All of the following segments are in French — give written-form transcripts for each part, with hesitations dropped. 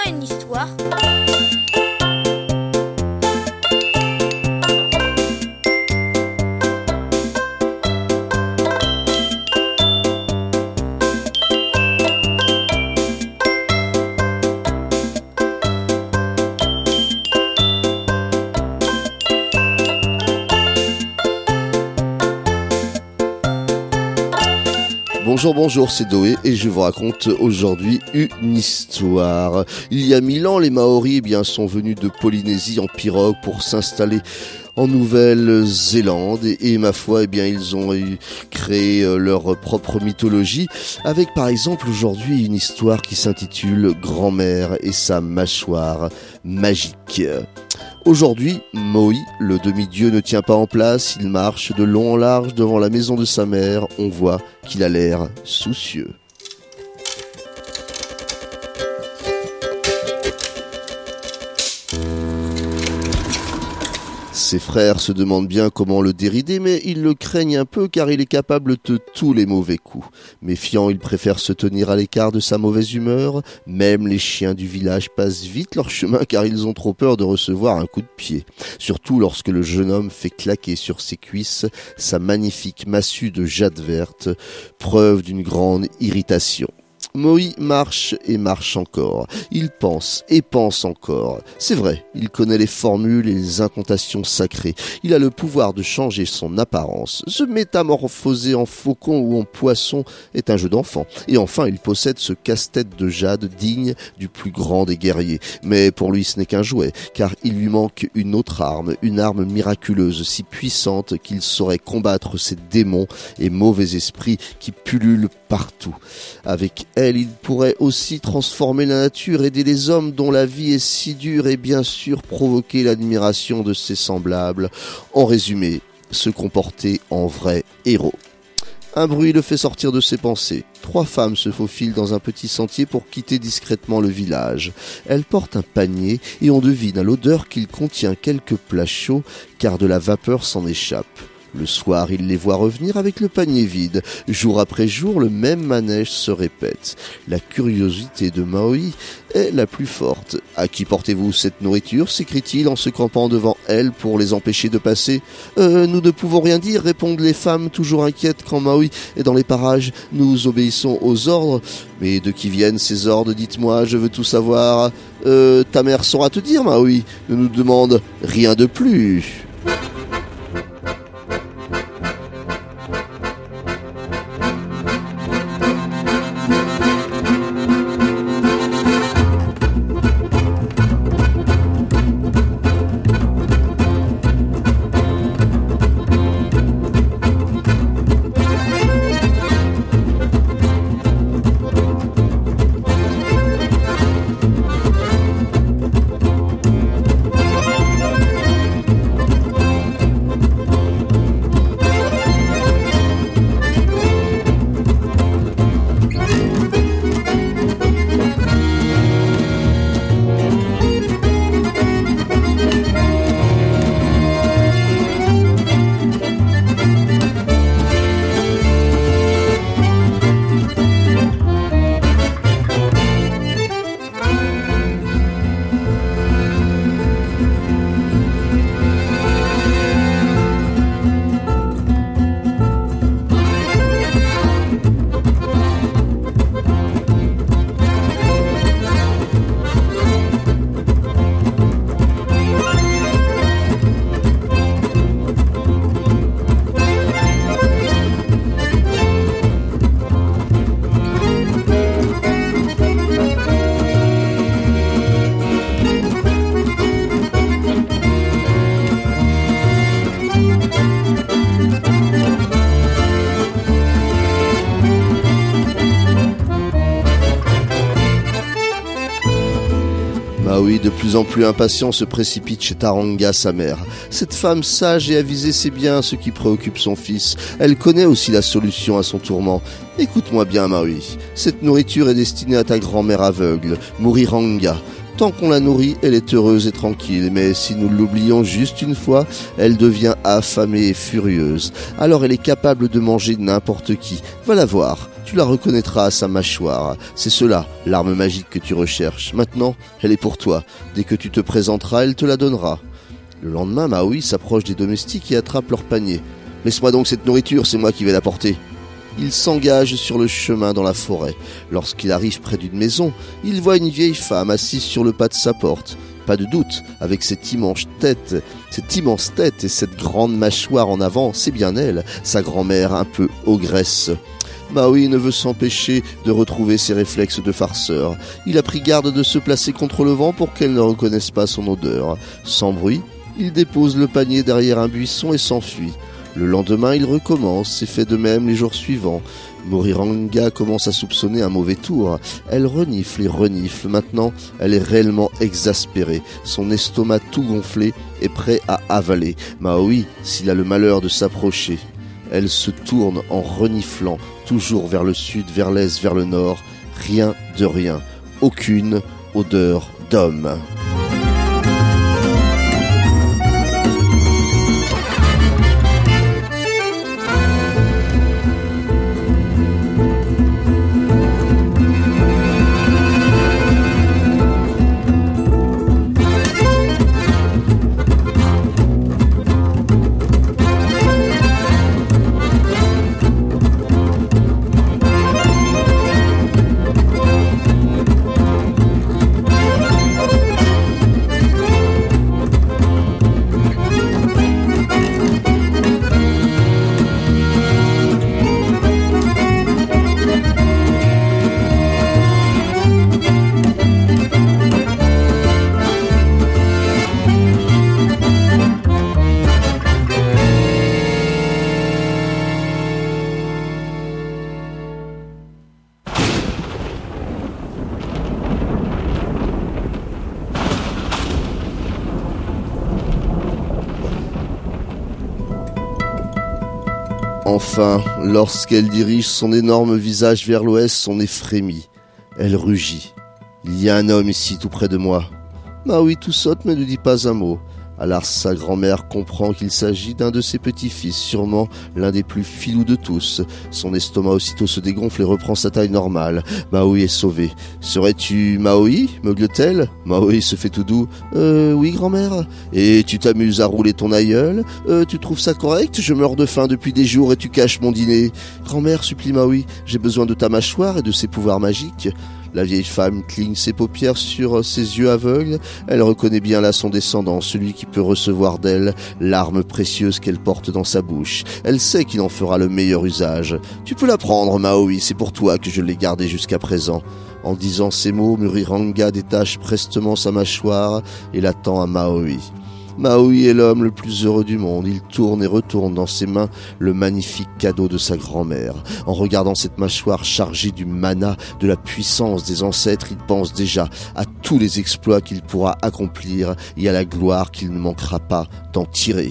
une histoire. Bonjour, c'est Doé et je vous raconte aujourd'hui une histoire. Il y a 1000 ans, les Maoris sont venus de Polynésie en pirogue pour s'installer en Nouvelle-Zélande et ma foi, ils ont créé leur propre mythologie avec par exemple aujourd'hui une histoire qui s'intitule Grand-mère et sa mâchoire magique. Aujourd'hui, Maui, le demi-dieu, ne tient pas en place, il marche de long en large devant la maison de sa mère, on voit qu'il a l'air soucieux. Ses frères se demandent bien comment le dérider, mais ils le craignent un peu car il est capable de tous les mauvais coups. Méfiant, il préfère se tenir à l'écart de sa mauvaise humeur. Même les chiens du village passent vite leur chemin car ils ont trop peur de recevoir un coup de pied. Surtout lorsque le jeune homme fait claquer sur ses cuisses sa magnifique massue de jade verte, preuve d'une grande irritation. Maui marche et marche encore. Il pense et pense encore. C'est vrai, il connaît les formules et les incantations sacrées. Il a le pouvoir de changer son apparence. Se métamorphoser en faucon ou en poisson est un jeu d'enfant. Et enfin, il possède ce casse-tête de jade digne du plus grand des guerriers. Mais pour lui, ce n'est qu'un jouet, car il lui manque une autre arme, une arme miraculeuse, si puissante qu'il saurait combattre ces démons et mauvais esprits qui pullulent partout. Avec elle, il pourrait aussi transformer la nature, aider les hommes dont la vie est si dure et bien sûr provoquer l'admiration de ses semblables. En résumé, se comporter en vrai héros. Un bruit le fait sortir de ses pensées. 3 femmes se faufilent dans un petit sentier pour quitter discrètement le village. Elles portent un panier et on devine à l'odeur qu'il contient quelques plats chauds car de la vapeur s'en échappe. Le soir, il les voit revenir avec le panier vide. Jour après jour, le même manège se répète. La curiosité de Maui est la plus forte. « À qui portez-vous cette nourriture ?» s'écrie-t-il en se campant devant elle pour les empêcher de passer. Nous ne pouvons rien dire » répondent les femmes, toujours inquiètes quand Maui est dans les parages. « Nous obéissons aux ordres. »« Mais de qui viennent ces ordres ? Dites-moi, je veux tout savoir. »« Ta mère saura te dire, Maui. Ne nous demande rien de plus. » Maui, de plus en plus impatient, se précipite chez Taranga, sa mère. Cette femme sage et avisée sait bien ce qui préoccupe son fils. Elle connaît aussi la solution à son tourment. Écoute-moi bien, Maui. Cette nourriture est destinée à ta grand-mère aveugle, Muriranga. Tant qu'on la nourrit, elle est heureuse et tranquille, mais si nous l'oublions juste une fois, elle devient affamée et furieuse. Alors elle est capable de manger n'importe qui. Va la voir. Tu la reconnaîtras à sa mâchoire. C'est cela, l'arme magique que tu recherches. Maintenant, elle est pour toi. Dès que tu te présenteras, elle te la donnera. Le lendemain, Maui s'approche des domestiques et attrape leur panier. « Laisse-moi donc cette nourriture, c'est moi qui vais la porter. » Il s'engage sur le chemin dans la forêt. Lorsqu'il arrive près d'une maison, il voit une vieille femme assise sur le pas de sa porte. Pas de doute, avec cette immense tête et cette grande mâchoire en avant, c'est bien elle, sa grand-mère un peu ogresse. Maui ne veut s'empêcher de retrouver ses réflexes de farceur. Il a pris garde de se placer contre le vent pour qu'elle ne reconnaisse pas son odeur. Sans bruit, il dépose le panier derrière un buisson et s'enfuit. Le lendemain, il recommence et fait de même les jours suivants. Muriranga commence à soupçonner un mauvais tour. Elle renifle et renifle. Maintenant, elle est réellement exaspérée. Son estomac tout gonflé est prêt à avaler. Maui, s'il a le malheur de s'approcher, elle se tourne en reniflant, toujours vers le sud, vers l'est, vers le nord. Rien de rien. Aucune odeur d'homme. Enfin, lorsqu'elle dirige son énorme visage vers l'ouest, son nez frémit. Elle rugit. « Il y a un homme ici, tout près de moi. » Maui tout saute mais ne dit pas un mot. Alors sa grand-mère comprend qu'il s'agit d'un de ses petits-fils, sûrement l'un des plus filous de tous. Son estomac aussitôt se dégonfle et reprend sa taille normale. Maui est sauvé. « Serais-tu Maui ?» meugle-t-elle. Maui se fait tout doux. « Oui, grand-mère. Et tu t'amuses à rouler ton aïeul ? Tu trouves ça correct ? Je meurs de faim depuis des jours et tu caches mon dîner. »« Grand-mère, supplie Maui, j'ai besoin de ta mâchoire et de ses pouvoirs magiques. » La vieille femme cligne ses paupières sur ses yeux aveugles. Elle reconnaît bien là son descendant, celui qui peut recevoir d'elle l'arme précieuse qu'elle porte dans sa bouche. Elle sait qu'il en fera le meilleur usage. « Tu peux la prendre, Maui, c'est pour toi que je l'ai gardée jusqu'à présent. » En disant ces mots, Muriranga détache prestement sa mâchoire et la tend à Maui. Maui est l'homme le plus heureux du monde. Il tourne et retourne dans ses mains le magnifique cadeau de sa grand-mère. En regardant cette mâchoire chargée du mana, de la puissance des ancêtres, il pense déjà à tous les exploits qu'il pourra accomplir et à la gloire qu'il ne manquera pas d'en tirer.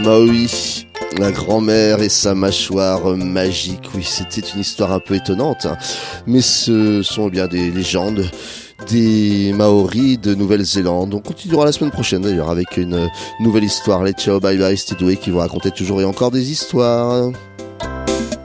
Maui, la grand-mère et sa mâchoire magique. Oui, c'était une histoire un peu étonnante, hein. Mais ce sont bien des légendes des Maoris de Nouvelle-Zélande. On continuera la semaine prochaine d'ailleurs avec une nouvelle histoire. Les ciao, bye bye, c'était Doué qui vous racontait toujours et encore des histoires.